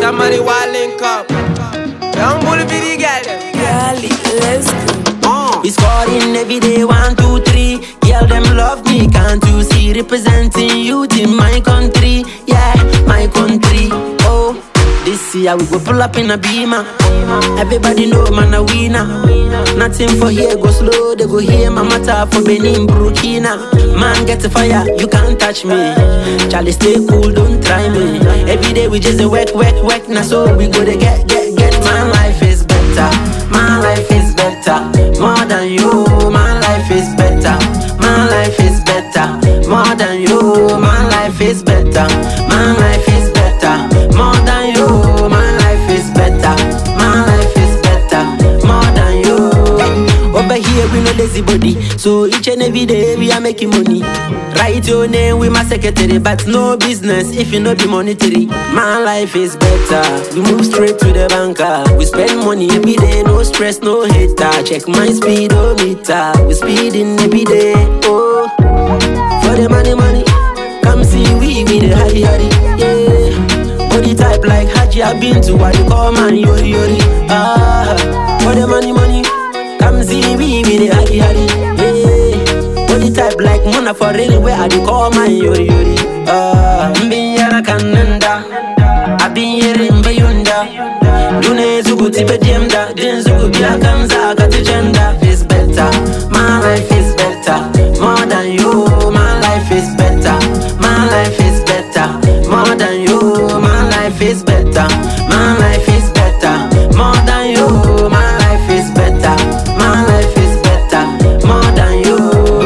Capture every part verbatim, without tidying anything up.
some money while link up. Young bully be the girl. Girlie, let's go. Uh. We scoring every day, one, two, three. Girl, them love me, can't you see? Representing youth in my country. Yeah, my country. Oh, this year we go pull up in a beamer. Everybody know man a winner. Nothing for here, go slow, they go here. My matter for Benin, Burkina. Man get a fire, you can't touch me. Charlie stay cool, don't try me. Every day we just a work, work, work. Now so we go to get, get, get. My life is better, my life is better. More than you, my life is better. My life is better, more than you. My life is better, my life is better. More than you, my life is better. My life is better, more than you. Over here we no lazy body, so each and every day we are making money. Write your name with my secretary, but no business if you know be monetary. My life is better, we move straight to the banker. We spend money every day, no stress, no hater. Check my speedometer, we speeding every day. Oh, for the money, money, come see we with the hurry, hurry, yeah. Body type like Haji, I've been to what you call man, yori, yori. Ah, for the money, money, come see we with the hurry, hurry, yeah. Body type like Mona for real, where I do call man, yori, yori. Ah, Mbinyara kananda, I been here in Bayunda. Dune zugu tipe diemda, din zugu bila kamza kati gender. Is better, my life is better, more than you. My life is better, my life is better, more than you. My life is better, my life is better, more than you. My life is better, my life is better, more than you.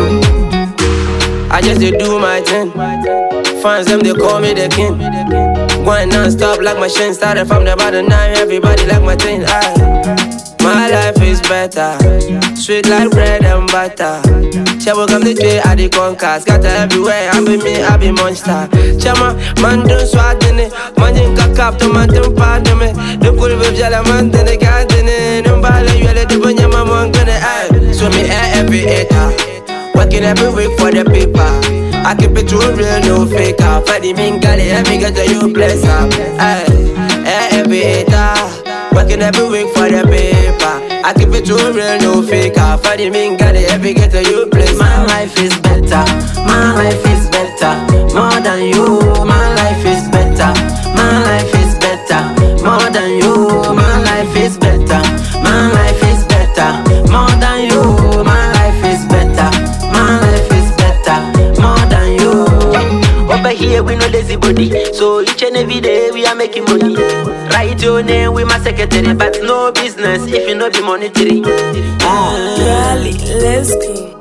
I just dey do my thing. Fans them they call me the king. Going non-stop like machine. Started from the bottom, now everybody like my thing. Aye. My life is better, sweet like bread and butter. Chama come the tree, I the conquer. Scatter everywhere, I be me, I be monster. Chama, man don't swag in it. Man in kakap to man don't pardon me. The cool with jala man, then the garden in. No bala, you let the bunya mama gonna aye. So me air every hater, working every week for the paper. I keep it true, real, no faker. For the mean galley, every get to you bless up. Aye, air every hater, working every week for the paper. I keep it true, real, no faker. For the mean galley, every get to you bless. My life is better, my life is better, more than you. My life is better, my life is better, more than you. My life is better, my life is better, more than you. My life is better, my life is better, more than you. Over here we no lazy body, so each and every day we are making money. Write your name with my secretary, but no business if you know be monetary. Ah. Girlie, let's go.